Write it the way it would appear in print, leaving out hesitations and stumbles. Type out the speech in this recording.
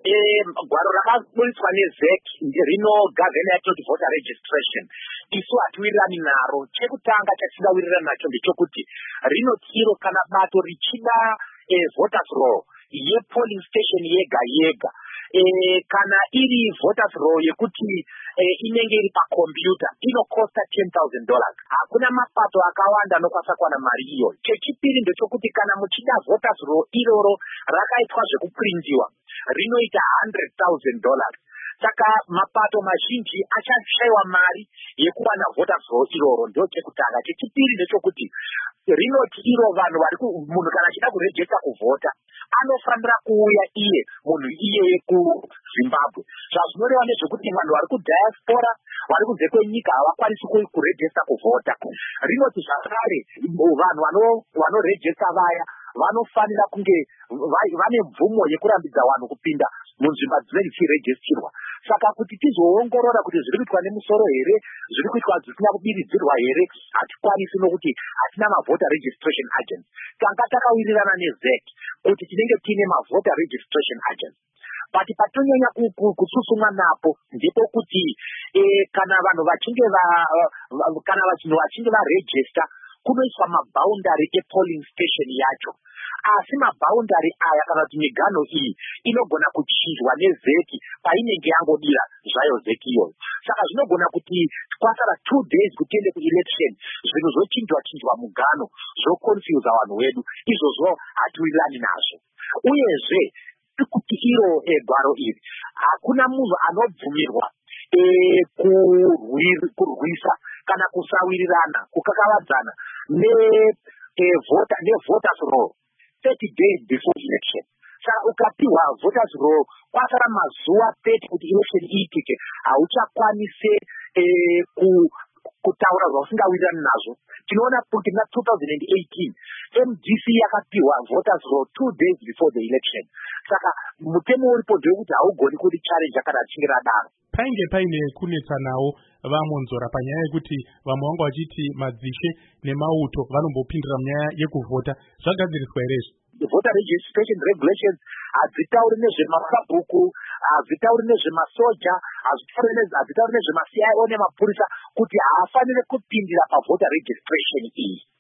gwaro rakaburiswa neZEC rinogavhena yatoti voter registration isu hatiwirirani naro. Chekutanga chatisingawirirani nacho ndechekuti rinoti iro kana bato richida voters roll yepolling station yega yega, kana iri voters roll yekuti inenge iri pakombiyuta inokosta $10,000. Hakuna mapato akawanda anokwanisa kuwana mari iyo. Chechipiri ndechekuti kana muchida voters roll iroro rakaitwa zvekuprintiwa rinoita $100,000. Saka mapato mazhinji achashaiwa mari yekuwana voters roll iroro. Ndio chekutanga. Chechipiri ndechekuti rinoti iro vanhu munhu kana achida kurejista kuvhota anofanira kuuya iye munhu iyeye kuZimbabwe. Zvazvinoreva nezvekuti vanhu vari kudiaspora vari kunze kwenyika havakwanisi kurejista kuvhota. Rinoti zvakare vanhu vanorejista vaya vanofanira kunge vane mvumo yekurambidza vanhu kupinda munzvimbo dzinenge dzichirejistirwa. Saka kuti tizoongorora kuti zviri kuitwa nemusoro here, zviri kuitwa zvisina kubiridzirwa here, hatikwanisi nokuti hatina mavota registration agents. Tanga takawirirana neZEC kuti tinenge tiine mavota registration agents. But patonyanya kususumwa napo ndipo kuti kana vanhu vachinge varejista kunoiswa maboundary epolling station yacho. Asi maboundary aya kana kuti migano iyi inogona kuchinjwa neZEC painenge yangodira zvayo ZEC iyoyo. Saka zvinogona kuti kwasara 2 days kutiende kuelection zvinhu zvochinjwa mugano zvoconfuse vanhu vedu. Izvozvo hatiwirirani nazvo. Uyezve kuti iro gwaro iri hakuna munhu anobvumirwa kurwisa kana kusawirirana kukakavadzana nevoters roll 30 days before election. Saka ukapiwa voters roll kwasara mazuva 30 kuti election iitike, hauchakwanise kutaura zvausingawirirani nazvo. Tinoona kuti na 2018 MDC yakapiwa voters roll 2 days before the election. Saka mutemo uripo ndewekuti haugoni kuti challenge kana achinge radaro. Painge paine kunetsa nawo vamonzora panyaya yekuti vamwe vanga vachiti madzishe nemauto vanombopindira munyaya yekuvhota. Zvagadziriswa here izvi? The voter registration regulations hadzitauri nezvemabhuku, hadzitauri nezvemasoja, hadzitauri nezvemaCIO nemapurisa kuti haafanire kupindira pavoter registration iyi.